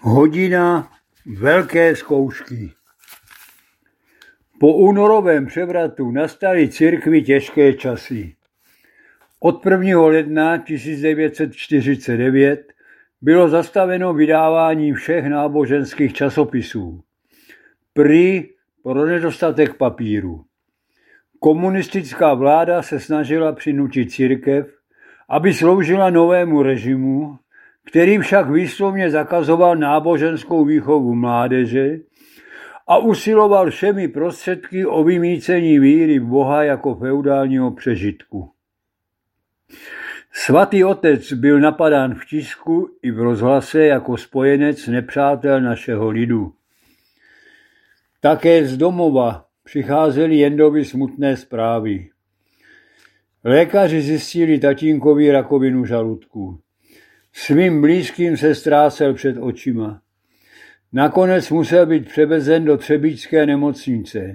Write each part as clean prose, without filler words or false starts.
Hodina velké zkoušky. Po únorovém převratu nastaly církvi těžké časy. Od 1. ledna 1949 bylo zastaveno vydávání všech náboženských časopisů. Prý pro nedostatek papíru. Komunistická vláda se snažila přinutit církev, aby sloužila novému režimu, který však výslovně zakazoval náboženskou výchovu mládeže a usiloval všemi prostředky o vymýcení víry v Boha jako feudálního přežitku. Svatý otec byl napadán v tisku i v rozhlase jako spojenec nepřátel našeho lidu. Také z domova přicházely Jendovi smutné zprávy. Lékaři zjistili tatínkovi rakovinu žaludku. Svým blízkým se ztrácel před očima. Nakonec musel být převezen do třebíčské nemocnice.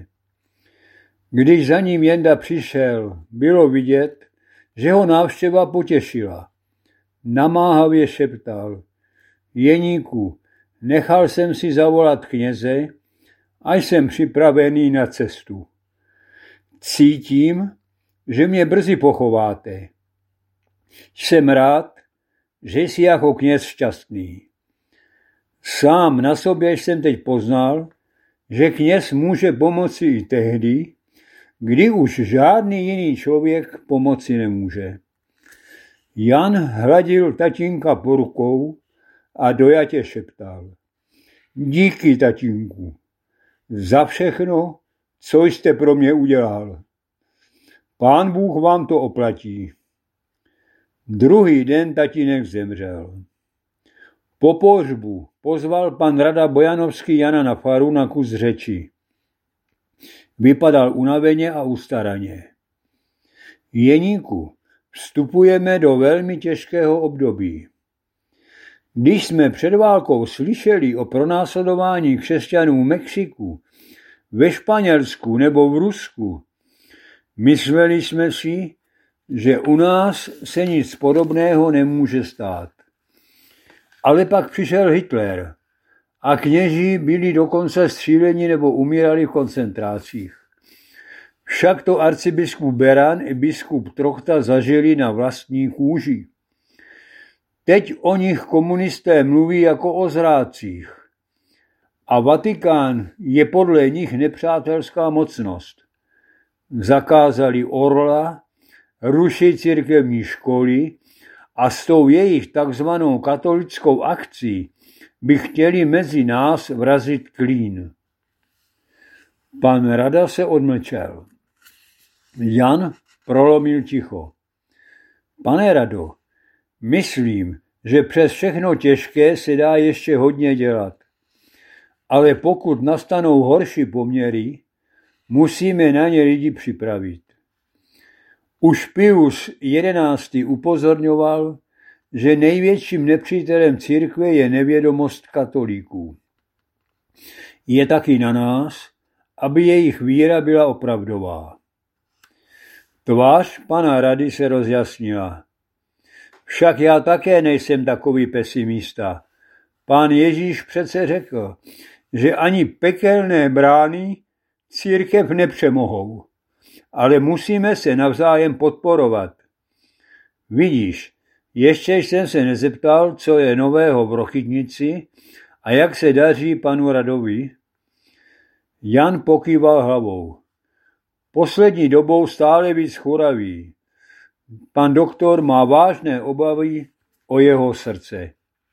Když za ním Jenda přišel, bylo vidět, že ho návštěva potěšila. Namáhavě šeptal: Jeníku, nechal jsem si zavolat kněze a jsem připravený na cestu. Cítím, že mě brzy pochováte. Jsem rád, že jsi jako kněz šťastný. Sám na sobě jsem teď poznal, že kněz může pomoci i tehdy, kdy už žádný jiný člověk pomoci nemůže. Jan hladil tatínka po rukou a dojatě šeptal: Díky, tatínku, za všechno, co jste pro mě udělal. Pán Bůh vám to oplatí. Druhý den tatínek zemřel. Po pohřbu pozval pan rada Bojanovský Jana na faru na kus řeči. Vypadal unaveně a ustaraně. Jeníku, vstupujeme do velmi těžkého období. Když jsme před válkou slyšeli o pronásledování křesťanů v Mexiku, ve Španělsku nebo v Rusku, mysleli jsme si, že u nás se nic podobného nemůže stát. Ale pak přišel Hitler a kněží byli dokonce stříleni nebo umírali v koncentrácích. Však to arcibiskup Beran i biskup Trochta zažili na vlastní kůži. Teď o nich komunisté mluví jako o zrádcích. A Vatikán je podle nich nepřátelská mocnost. Zakázali orla, ruší církevní školy a s tou jejich takzvanou katolickou akcí by chtěli mezi nás vrazit klín. Pan rada se odmlčel. Jan prolomil ticho. Pane rado, myslím, že přes všechno těžké se dá ještě hodně dělat. Ale pokud nastanou horší poměry, musíme na ně lidi připravit. Už Pius XI. Upozorňoval, že největším nepřítelem církve je nevědomost katolíků. Je taky na nás, aby jejich víra byla opravdová. Tvář pana rady se rozjasnila. Však já také nejsem takový pesimista. Pán Ježíš přece řekl, že ani pekelné brány církev nepřemohou, ale musíme se navzájem podporovat. Vidíš, ještě jsem se nezeptal, co je nového v Rochytnici a jak se daří panu radovi. Jan pokýval hlavou. Poslední dobou stále víc churaví. Pan doktor má vážné obavy o jeho srdce.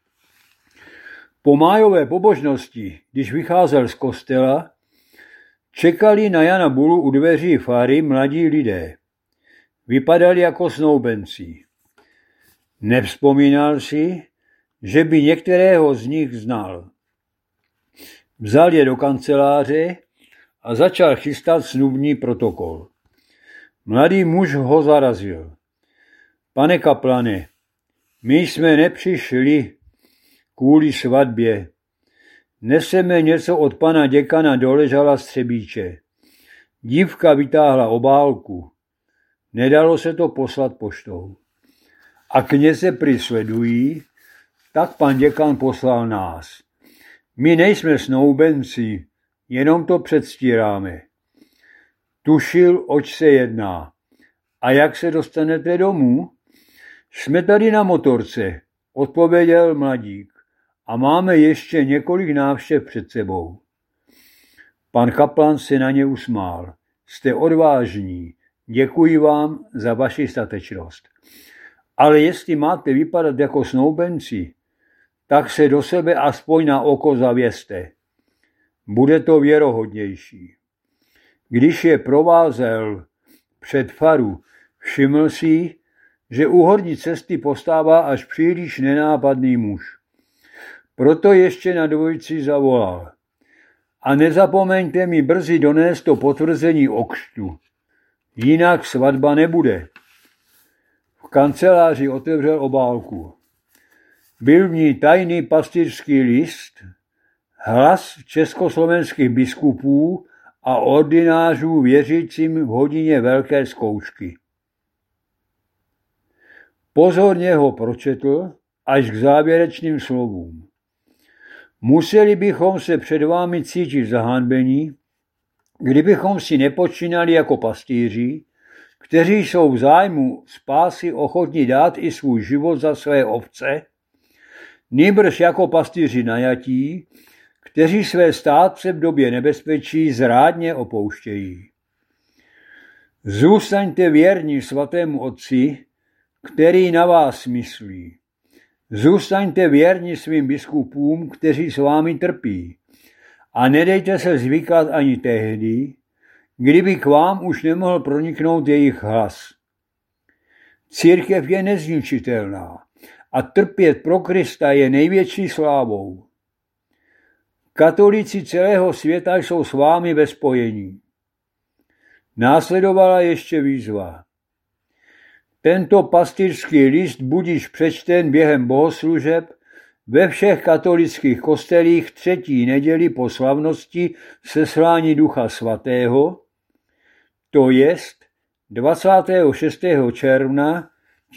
Po májové pobožnosti, když vycházel z kostela, čekali na Jana Bulu u dveří fary mladí lidé. Vypadali jako snoubenci. Nevzpomínal si, že by některého z nich znal. Vzal je do kanceláře a začal chystat snubní protokol. Mladý muž ho zarazil. Pane kaplane, my jsme nepřišli kvůli svatbě. Neseme něco od pana děkana do Ležala z Třebíče. Dívka vytáhla obálku. Nedalo se to poslat poštou. A kněze prý sledují, tak pan děkan poslal nás. My nejsme snoubenci, jenom to předstíráme. Tušil, oč se jedná. A jak se dostanete domů? Jsme tady na motorce, odpověděl mladík. A máme ještě několik návštěv před sebou. Pan kaplan se na ně usmál. Jste odvážní. Děkuji vám za vaši statečnost. Ale jestli máte vypadat jako snoubenci, tak se do sebe aspoň na oko zavěste. Bude to věrohodnější. Když je provázel před faru, všiml si, že u horní cesty postává až příliš nenápadný muž. Proto ještě na dvojici zavolal. A nezapomeňte mi brzy donést to potvrzení o křtu. Jinak svatba nebude. V kanceláři otevřel obálku. Byl v ní tajný pastýřský list, hlas československých biskupů a ordinářů věřícím v hodině velké zkoušky. Pozorně ho pročetl až k závěrečným slovům. Museli bychom se před vámi cítit zahanbení, kdybychom si nepočínali jako pastýři, kteří jsou v zájmu spásy ochotní dát i svůj život za své ovce, nýbrž jako pastýři najatí, kteří své státce v době nebezpečí zrádně opouštějí. Zůstaňte věrní svatému Otci, který na vás myslí. Zůstaňte věrní svým biskupům, kteří s vámi trpí. A nedejte se zvykat ani tehdy, kdyby k vám už nemohl proniknout jejich hlas. Církev je nezničitelná a trpět pro Krista je největší slávou. Katolíci celého světa jsou s vámi ve spojení. Následovala ještě výzva. Tento pastýřský list budiž přečten během bohoslužeb ve všech katolických kostelích 3. neděli po slavnosti seslání Ducha Svatého, to jest 26. června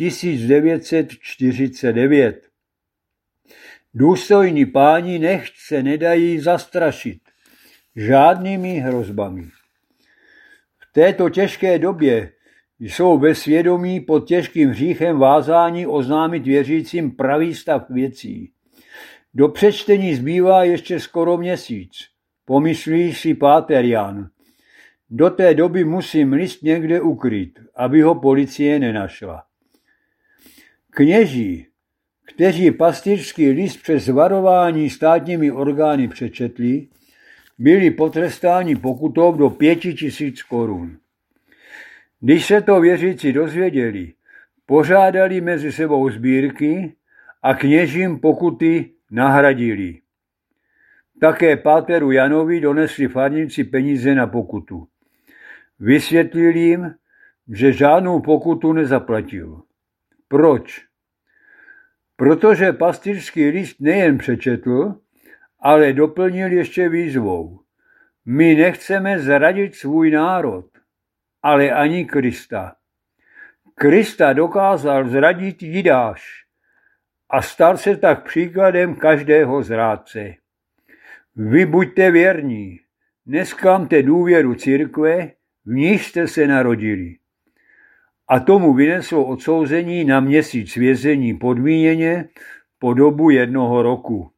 1949. Důstojní páni nechť se nedají zastrašit žádnými hrozbami. V této těžké době jsou ve svědomí pod těžkým hříchem vázáni oznámit věřícím pravý stav věcí. Do přečtení zbývá ještě skoro měsíc, pomyslí si páter Jan. Do té doby musím list někde ukryt, aby ho policie nenašla. Kněží, kteří pastýřský list přes varování státními orgány přečetli, byli potrestáni pokutou do 5000 korun. Když se to věřící dozvěděli, pořádali mezi sebou sbírky a kněžím pokuty nahradili. Také páteru Janovi donesli farníci peníze na pokutu. Vysvětlil jim, že žádnou pokutu nezaplatil. Proč? Protože pastýřský list nejen přečetl, ale doplnil ještě výzvou. My nechceme zradit svůj národ, ale ani Krista. Krista dokázal zradit Jidáš a stal se tak příkladem každého zrádce. Vy buďte věrní, nesklamte důvěru církve, v níž jste se narodili. A tomu vyneslo odsouzení na měsíc vězení podmíněně po dobu 1 roku.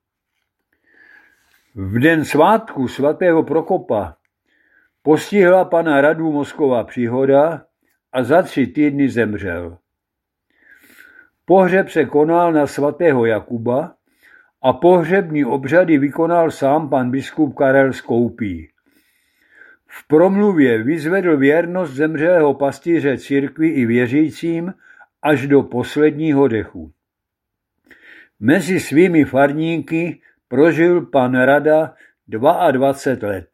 V den svátku svatého Prokopa postihla pana Radu mozková příhoda a za 3 týdny zemřel. Pohřeb se konal na svatého Jakuba a pohřební obřady vykonal sám pan biskup Karel Skoupí. V promluvě vyzvedl věrnost zemřelého pastýře církvi i věřícím až do posledního dechu. Mezi svými farníky prožil pan Rada 22 let.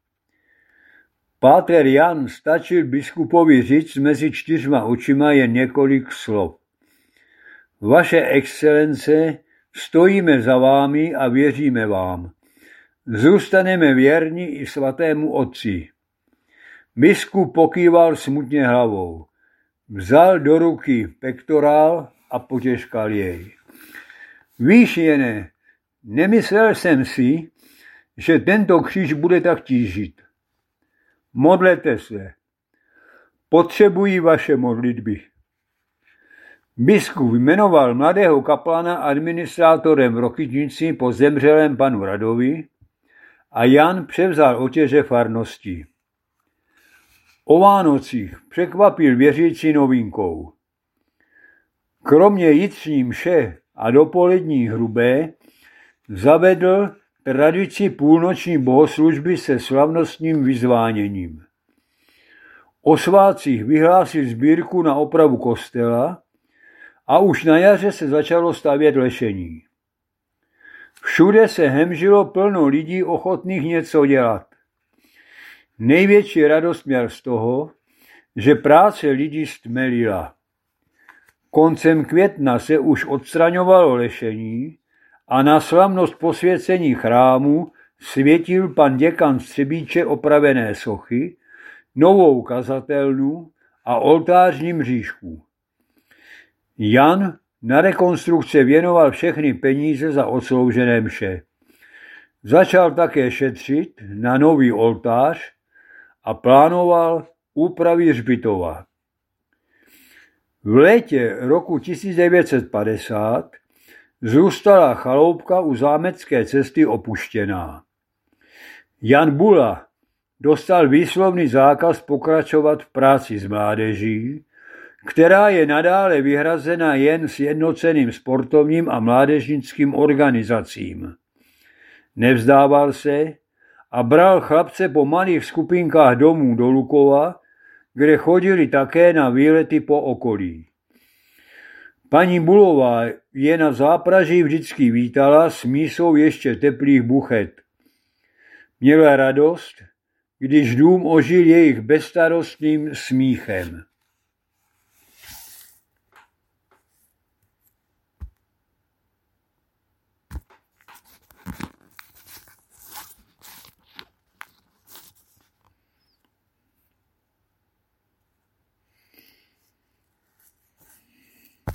Páter Jan stačil biskupovi říct mezi 4 očima jen několik slov. Vaše excelence, stojíme za vámi a věříme vám. Zůstaneme věrní i svatému Otci. Biskup pokýval smutně hlavou. Vzal do ruky pektorál a potěškal jej. Víš, Jene, nemyslel jsem si, že tento kříž bude tak tížit. Modlete se. Potřebují vaše modlitby. Biskup jmenoval mladého kaplana administrátorem v Rokytnici po zemřelém panu Radovi a Jan převzal otěže farnosti. O Vánocích překvapil věřící novinkou. Kromě jitřní mše a dopolední hrubé zavedl tradici půlnoční bohoslužby se slavnostním vyzváněním. O svátcích vyhlásil sbírku na opravu kostela a už na jaře se začalo stavět lešení. Všude se hemžilo plno lidí ochotných něco dělat. Největší radost měl z toho, že práce lidí stmelila. Koncem května se už odstraňovalo lešení a na slavnost posvěcení chrámu světil pan děkan Střebíče opravené sochy, novou kazatelnu a oltářní mřížku. Jan na rekonstrukce věnoval všechny peníze za odsloužené mše. Začal také šetřit na nový oltář a plánoval úpravy hřbitova. V létě roku 1950 zůstala chaloupka u zámecké cesty opuštěná. Jan Bula dostal výslovný zákaz pokračovat v práci s mládeží, která je nadále vyhrazena jen sjednoceným sportovním a mládežnickým organizacím. Nevzdával se a bral chlapce po malých skupinkách domů do Lukova, kde chodili také na výlety po okolí. Paní Bulová je na zápraží vždycky vítala s mísou ještě teplých buchet. Měla radost, když dům ožil jejich bezstarostným smíchem.